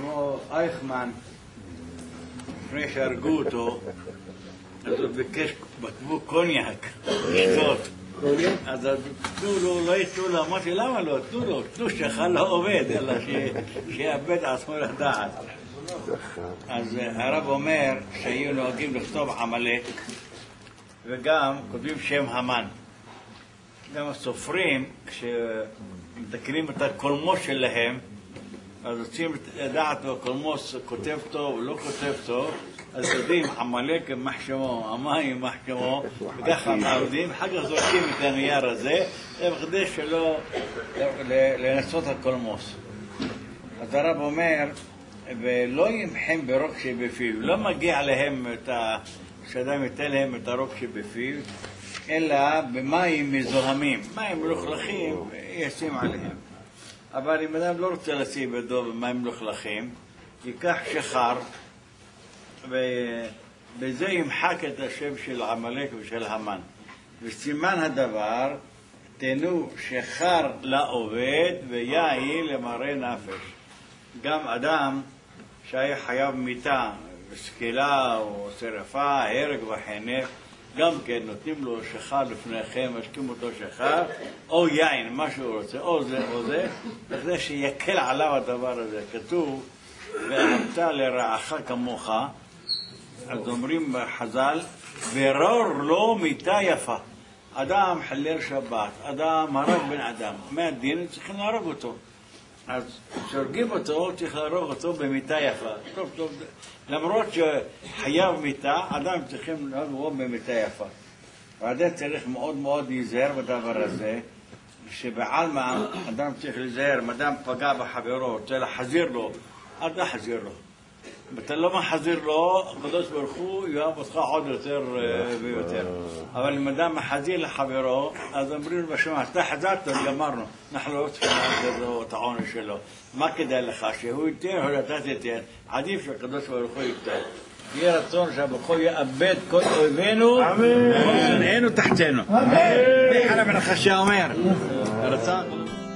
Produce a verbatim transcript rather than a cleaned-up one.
כמו אייכמן, לפני שהרגו אותו, אז הוא ביקש בקבוק קוניאק, לשתות. אז תנו לו, לא יתנו לו, אמרתי, למה לא? תנו לו, תנו שאכל לא עובד, אלא שיאבד עצמו לדעת. אז הרב אומר שהיו נוהגים לכתוב עמלק, וגם כותבים שם המן. גם הסופרים, כשמתקנים את הקולמוס שלהם, אז רוצים לדעת הקולמוס כותב טוב או לא כותב טוב, אז יודעים, עמלק מחשמו, המים מחשמו, וככה מעבדים, אחר כך זורקים את הנייר הזה, בכדי שלא לנסות הקולמוס. אז הרב אומר, ולא ימחם ברוק שבפיו, לא מגיע להם את ה... שאדם ייתן להם את הרוק שבפיו, אלא במים מזוהמים, מים מלוכלכים, ישים עליהם. אבל אם אדם לא רוצה לשים ידו במים מלוכלכים, ייקח שחר, ובזה ימחק את השם של עמלק ושל המן. וסימן הדבר, תנו שחר לעובד ויין למראה נפש. גם אדם שהיה חייב מיתה, סקילה או שרפה, הרג וחנק, גם כן נותנים לו שחר לפניכם, משקים אותו שחר, או יין, מה שהוא רוצה, או זה או זה, כדי שיקל עליו הדבר הזה. כתוב, ואהבת לרעך כמוך, אז אומרים בחז"ל, ורור לו מיתה יפה. אדם חלל שבת, אדם הרג בן אדם, מהדין צריכים להרוג אותו. אז כשהורגים אותו, צריך להרוג אותו במיתה יפה. טוב, טוב, למרות שחייב מיתה, אדם צריכים להרוג במיתה יפה. ואדם צריך מאוד מאוד להיזהר בדבר הזה, שבעלמא אדם צריך להיזהר, אם אדם פגע בחברו, רוצה להחזיר לו, אל תחזיר לו. אתה לא מחזיר לו, הקדוש ברוך הוא יאהב אותך עוד יותר ויותר. אבל אם אדם מחזיר לחברו, אז אומרים לו בשמע, אתה חזרת, גמרנו. אנחנו לא צריכים לעשות את העונש שלו. מה כדאי לך? שהוא ייתן או אתה תיתן? עדיף שהקדוש ברוך הוא ייתן. יהיה רצון שהברוך הוא יאבד כל אויבינו, ושונאינו תחתנו. אמן. וחלב הנחשה אומר, רצון